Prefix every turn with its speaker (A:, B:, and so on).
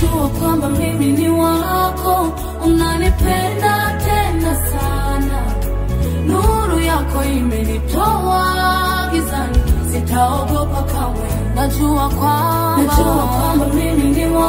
A: najua kwamba mimi ni wako, unanipenda tena sana. Nuru yako imenitoa gizani, sitaogopa kamwe. Najua kwamba mimi ni wako,